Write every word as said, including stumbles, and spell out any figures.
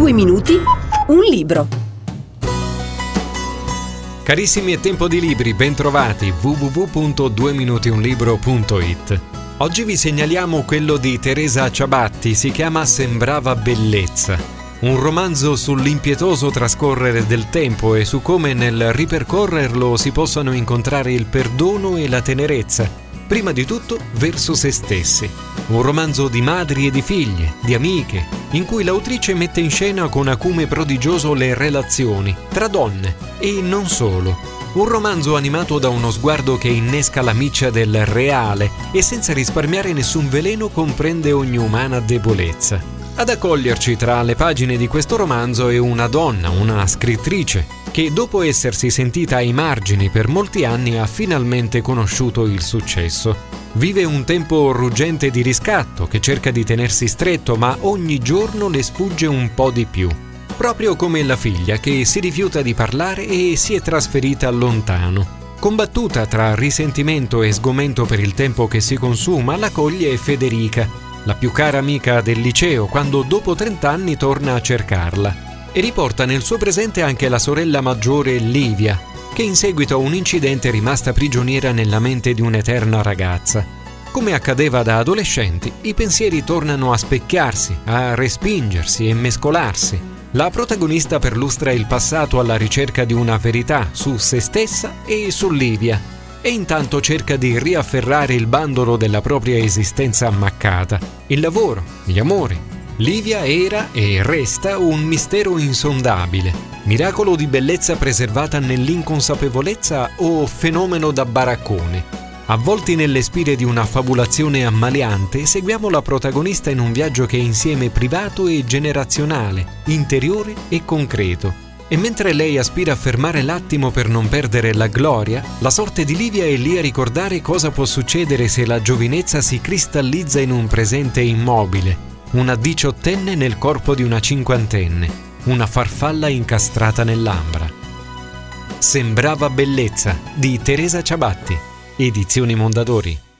Due minuti, un libro. Carissimi, è tempo di libri, bentrovati, w w w punto due minuti un libro punto i t. Oggi vi segnaliamo quello di Teresa Ciabatti, si chiama Sembrava bellezza. Un romanzo sull'impietoso trascorrere del tempo e su come nel ripercorrerlo si possano incontrare il perdono e la tenerezza, prima di tutto verso se stessi. Un romanzo di madri e di figlie, di amiche, in cui l'autrice mette in scena con acume prodigioso le relazioni tra donne e non solo. Un romanzo animato da uno sguardo che innesca la miccia del reale e senza risparmiare nessun veleno comprende ogni umana debolezza. Ad accoglierci tra le pagine di questo romanzo è una donna, una scrittrice, che dopo essersi sentita ai margini per molti anni ha finalmente conosciuto il successo. Vive un tempo ruggente di riscatto che cerca di tenersi stretto, ma ogni giorno le sfugge un po' di più. Proprio come la figlia che si rifiuta di parlare e si è trasferita lontano. Combattuta tra risentimento e sgomento per il tempo che si consuma, l'accoglie Federica, la più cara amica del liceo, quando dopo trent'anni torna a cercarla, e riporta nel suo presente anche la sorella maggiore Livia, che in seguito a un incidente è rimasta prigioniera nella mente di un'eterna ragazza. Come accadeva da adolescenti, i pensieri tornano a specchiarsi, a respingersi e mescolarsi. La protagonista perlustra il passato alla ricerca di una verità su se stessa e su Livia, e intanto cerca di riafferrare il bandolo della propria esistenza ammaccata, il lavoro, gli amori. Livia era e resta un mistero insondabile, miracolo di bellezza preservata nell'inconsapevolezza o fenomeno da baraccone. Avvolti nelle spire di una fabulazione ammaliante, seguiamo la protagonista in un viaggio che è insieme privato e generazionale, interiore e concreto. E mentre lei aspira a fermare l'attimo per non perdere la gloria, la sorte di Livia è lì a ricordare cosa può succedere se la giovinezza si cristallizza in un presente immobile, una diciottenne nel corpo di una cinquantenne, una farfalla incastrata nell'ambra. Sembrava bellezza, di Teresa Ciabatti, Edizioni Mondadori.